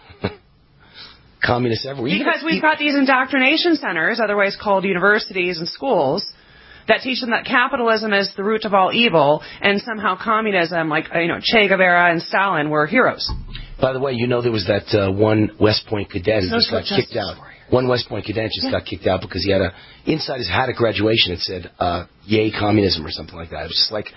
Communists everywhere. Because we've got these indoctrination centers, otherwise called universities and schools, that teach them that capitalism is the root of all evil, and somehow communism, like Che Guevara and Stalin, were heroes. By the way, there was that one West Point cadet who just got kicked out. One West Point cadet just got kicked out because he had inside his hat at graduation it said, "Yay, communism," or something like that. It was just like,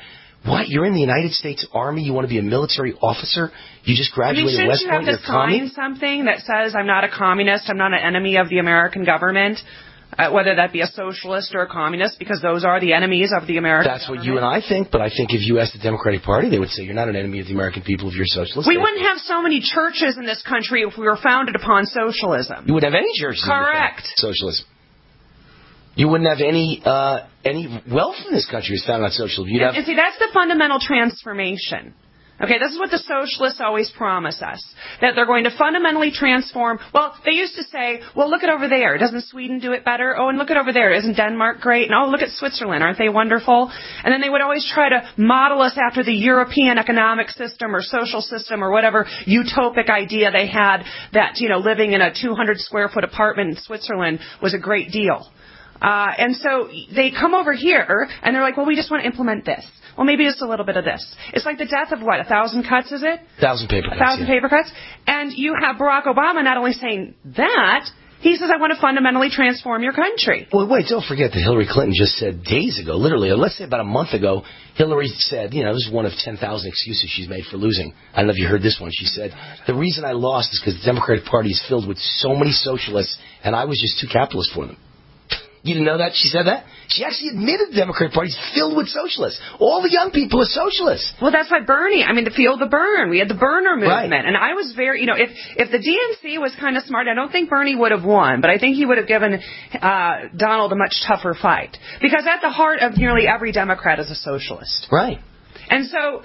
What? You're in the United States Army? You want to be a military officer? You just graduated West Point? Shouldn't you have to sign something that says, I'm not a communist, I'm not an enemy of the American government, whether that be a socialist or a communist, because those are the enemies of the American That's government. What you and I think, but I think if you asked the Democratic Party, they would say you're not an enemy of the American people if you're socialist. We wouldn't have so many churches in this country if we were founded upon socialism. You wouldn't have any churches. Correct. Socialism. You wouldn't have any wealth in this country is founded on socialism. And see, that's the fundamental transformation. Okay, this is what the socialists always promise us, that they're going to fundamentally transform. Well, they used to say, well, look at over there. Doesn't Sweden do it better? Oh, and look at over there. Isn't Denmark great? And oh, look at Switzerland. Aren't they wonderful? And then they would always try to model us after the European economic system or social system or whatever utopic idea they had that, living in a 200-square-foot apartment in Switzerland was a great deal. And so they come over here, and they're like, well, we just want to implement this. Well, maybe just a little bit of this. It's like the death of, 1,000 cuts, is it? 1,000 paper cuts. 1,000 paper cuts. And you have Barack Obama not only saying that, he says, I want to fundamentally transform your country. Well, wait, don't forget that Hillary Clinton just said days ago, literally, let's say about a month ago, Hillary said, this is one of 10,000 excuses she's made for losing. I don't know if you heard this one. She said, the reason I lost is because the Democratic Party is filled with so many socialists, and I was just too capitalist for them. You didn't know that? She said that? She actually admitted the Democratic Party is filled with socialists. All the young people are socialists. Well, that's why Bernie, the feel the burn. We had the burner movement. Right. And I was very, if the DNC was kind of smart, I don't think Bernie would have won, but I think he would have given Donald a much tougher fight. Because at the heart of nearly every Democrat is a socialist. Right. And so,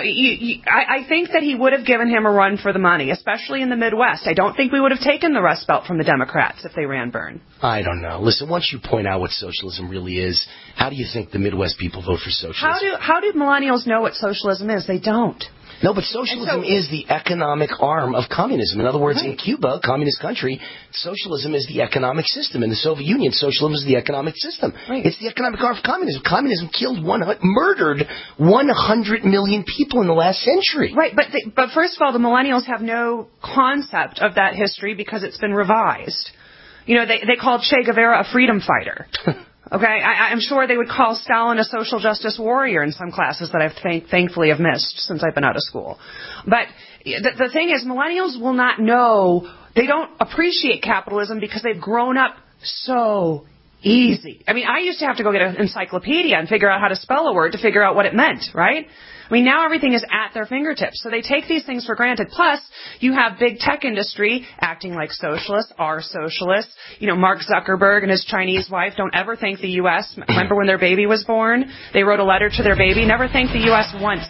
I think that he would have given him a run for the money, especially in the Midwest. I don't think we would have taken the Rust Belt from the Democrats if they ran Byrne. I don't know. Listen, once you point out what socialism really is, how do you think the Midwest people vote for socialism? How do millennials know what socialism is? They don't. No, but socialism is the economic arm of communism. In other words, in Cuba, communist country, socialism is the economic system. In the Soviet Union, socialism is the economic system. Right. It's the economic arm of communism. Communism murdered 100 million people in the last century. Right, but first of all, the millennials have no concept of that history because it's been revised. They called Che Guevara a freedom fighter. Okay, I'm sure they would call Stalin a social justice warrior in some classes that I thankfully have missed since I've been out of school. But the thing is, millennials will not know, they don't appreciate capitalism because they've grown up so easy. I used to have to go get an encyclopedia and figure out how to spell a word to figure out what it meant, right? Now everything is at their fingertips. So they take these things for granted. Plus, you have big tech industry acting like socialists, are socialists. Mark Zuckerberg and his Chinese wife don't ever thank the U.S. Remember when their baby was born? They wrote a letter to their baby. Never thanked the U.S. once.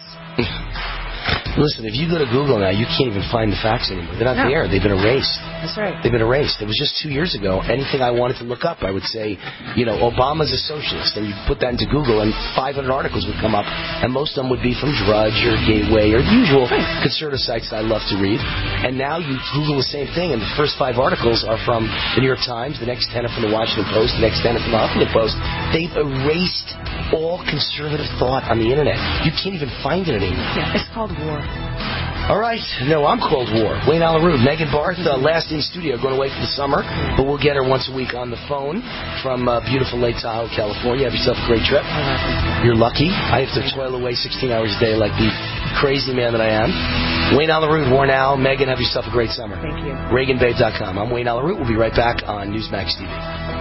Listen, if you go to Google now, you can't even find the facts anymore. They're not there. They've been erased. That's right. They've been erased. It was just 2 years ago. Anything I wanted to look up, I would say, Obama's a socialist. And you put that into Google, and 500 articles would come up. And most of them would be from Drudge or Gateway or the usual conservative sites that I love to read. And now you Google the same thing, and the first 5 articles are from the New York Times. The next 10 are from the Washington Post. The next 10 are from the Huffington Post. They've erased all conservative thought on the Internet. You can't even find it anymore. Yeah, it's called war. All right. No, I'm Cold War. Wayne Allyn Root, Megan Barth, last in studio, going away for the summer, but we'll get her once a week on the phone from beautiful Lake Tahoe, California. Have yourself a great trip. You're lucky. I have to toil away 16 hours a day like the crazy man that I am. Wayne Allyn Root, Warren Al, Megan, have yourself a great summer. Thank you. ReaganBabe.com. I'm Wayne Allyn Root. We'll be right back on Newsmax TV.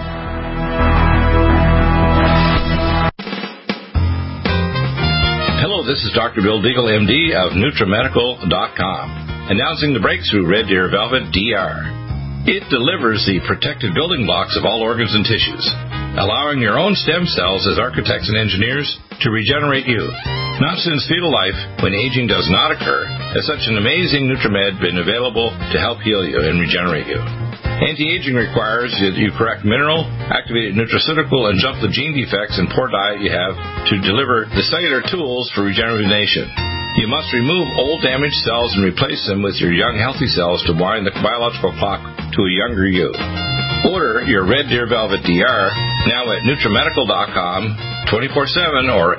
Hello, this is Dr. Bill Deagle, MD of NutriMedical.com, announcing the breakthrough Red Deer Velvet DR. It delivers the protective building blocks of all organs and tissues, allowing your own stem cells as architects and engineers to regenerate you. Not since fetal life, when aging does not occur, has such an amazing NutriMed been available to help heal you and regenerate you. Anti-aging requires that you correct mineral, activated nutraceutical, and jump the gene defects and poor diet you have to deliver the cellular tools for rejuvenation. You must remove old damaged cells and replace them with your young healthy cells to wind the biological clock to a younger you. Order your Red Deer Velvet DR now at NutriMedical.com 24/7 or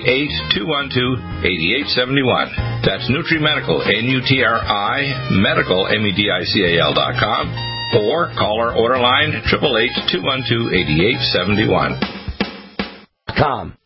888-212-8871. That's NutriMedical, N-U-T-R-I, Medical, M-E-D-I-C-A-L.com. Or call our order line 888-212-8871.